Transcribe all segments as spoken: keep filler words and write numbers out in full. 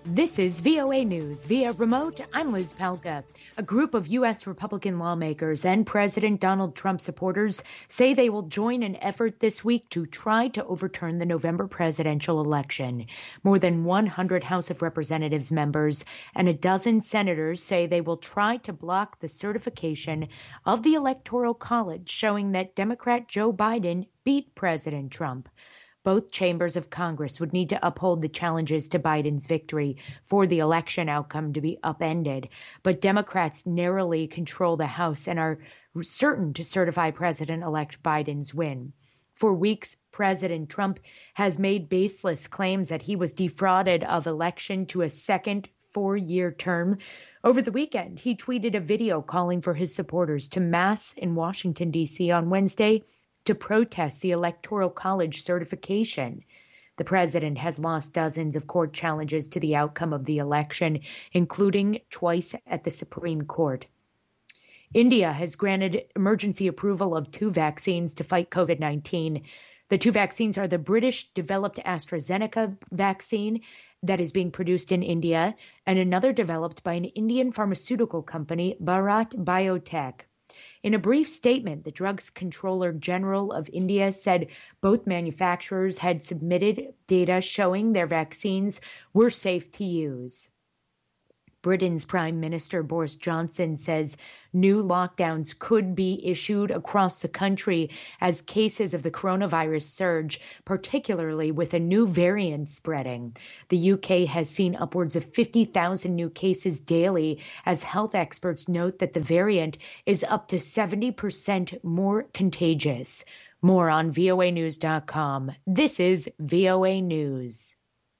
This is V O A News. Via remote, I'm Liz Palka. A group of U S Republican lawmakers and President Donald Trump supporters say they will join an effort this week to try to overturn the November presidential election. More than one hundred House of Representatives members and a dozen senators say they will try to block the certification of the Electoral College showing that Democrat Joe Biden beat President Trump. Both chambers of Congress would need to uphold the challenges to Biden's victory for the election outcome to be upended. But Democrats narrowly control the House and are certain to certify President-elect Biden's win. For weeks, President Trump has made baseless claims that he was defrauded of election to a second four-year term. Over the weekend, he tweeted a video calling for his supporters to mass in Washington, D C on Wednesday to protest the Electoral College certification. The president has lost dozens of court challenges to the outcome of the election, including twice at the Supreme Court. India has granted emergency approval of two vaccines to fight COVID nineteen. The two vaccines are the British-developed AstraZeneca vaccine that is being produced in India and another developed by an Indian pharmaceutical company, Bharat Biotech. In a brief statement, the Drugs Controller General of India said both manufacturers had submitted data showing their vaccines were safe to use. Britain's Prime Minister Boris Johnson says new lockdowns could be issued across the country as cases of the coronavirus surge, particularly with a new variant spreading. The U K has seen upwards of fifty thousand new cases daily as health experts note that the variant is up to seventy percent more contagious. More on V O A news dot com. This is V O A News.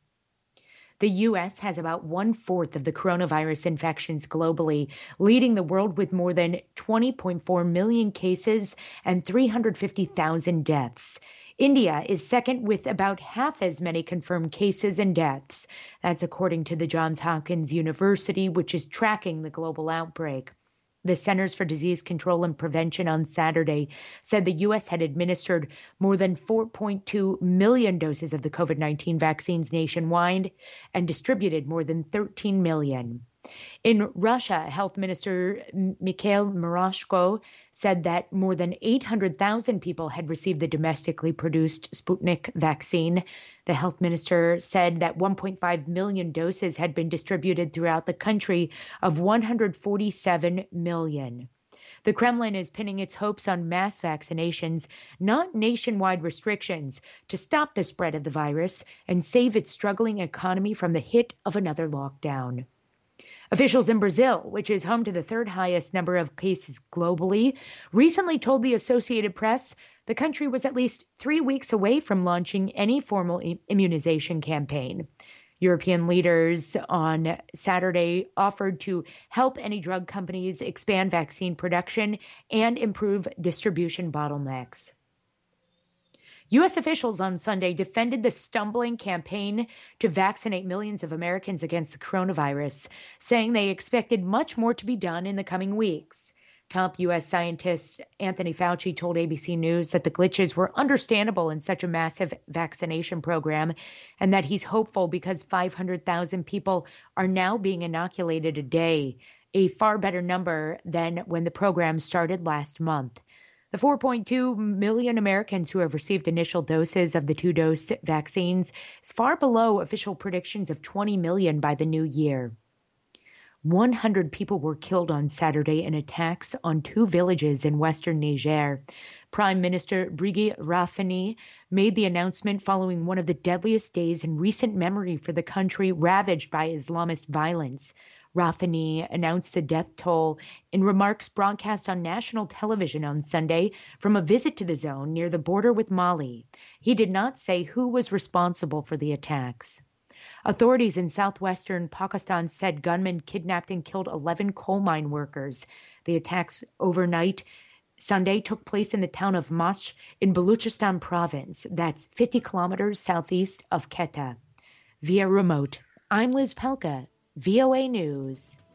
The U S has about one-fourth of the coronavirus infections globally, leading the world with more than twenty point four million cases and three hundred fifty thousand deaths. India is second with about half as many confirmed cases and deaths. That's according to the Johns Hopkins University, which is tracking the global outbreak. The Centers for Disease Control and Prevention on Saturday said the U S had administered more than four point two million doses of the COVID nineteen vaccines nationwide and distributed more than thirteen million. In Russia, Health Minister Mikhail Murashko said that more than eight hundred thousand people had received the domestically produced Sputnik vaccine. The health minister said that one point five million doses had been distributed throughout the country of one hundred forty-seven million. The Kremlin is pinning its hopes on mass vaccinations, not nationwide restrictions, to stop the spread of the virus and save its struggling economy from the hit of another lockdown. Officials in Brazil, which is home to the third highest number of cases globally, recently told the Associated Press the country was at least three weeks away from launching any formal immunization campaign. European leaders on Saturday offered to help any drug companies expand vaccine production and improve distribution bottlenecks. U S officials on Sunday defended the stumbling campaign to vaccinate millions of Americans against the coronavirus, saying they expected much more to be done in the coming weeks. Top U S scientist Anthony Fauci told A B C News that the glitches were understandable in such a massive vaccination program and that he's hopeful because five hundred thousand people are now being inoculated a day, a far better number than when the program started last month. The four point two million Americans who have received initial doses of the two-dose vaccines is far below official predictions of twenty million by the new year. one hundred people were killed on Saturday in attacks on two villages in western Niger. Prime Minister Birgit Rafini made the announcement following one of the deadliest days in recent memory for the country ravaged by Islamist violence. Rafini announced the death toll in remarks broadcast on national television on Sunday from a visit to the zone near the border with Mali. He did not say who was responsible for the attacks. Authorities in southwestern Pakistan said gunmen kidnapped and killed eleven coal mine workers. The attacks overnight Sunday took place in the town of Mach in Baluchistan province. That's fifty kilometers southeast of Quetta. Via remote, I'm Liz Pelka. V O A News.